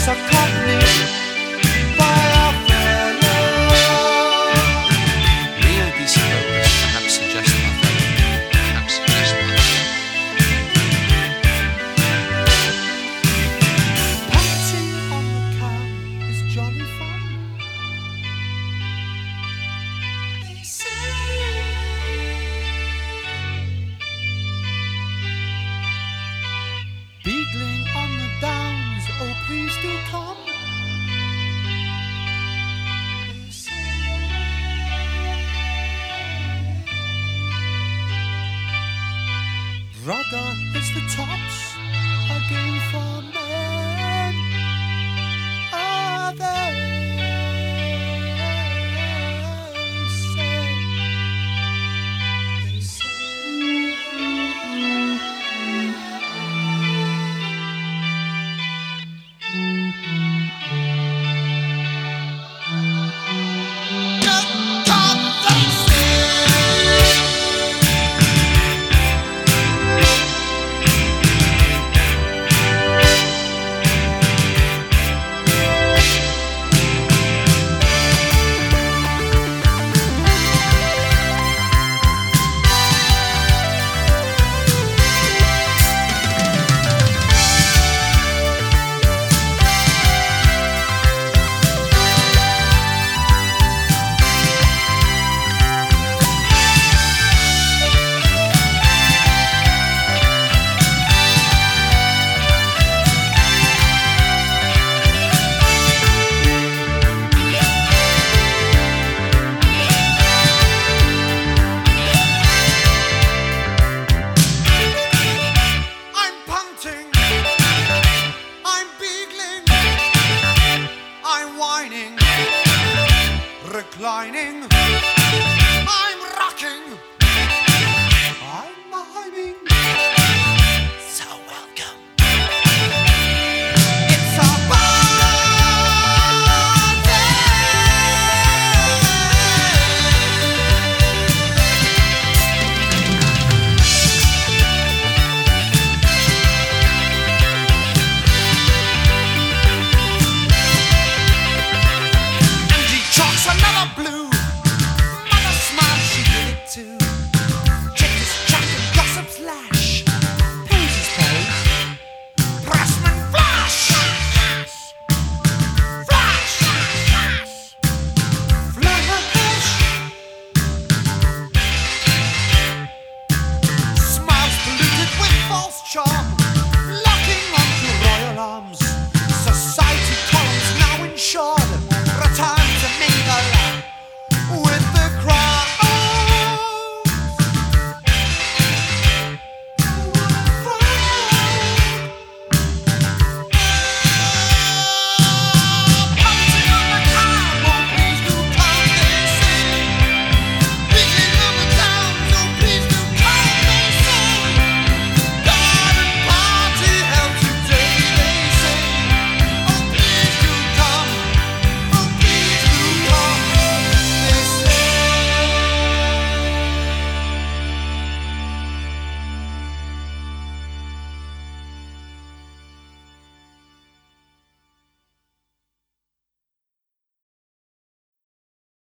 accompanied by our fellow. Leo Disco perhaps suggest my fellow, perhaps suggest my Panting on the car is jolly fun. They say beagling on the downs, oh please do come. They say rudder hits the tops again for men. Are they say, they I'm punting, I'm beagling, I'm whining, reclining.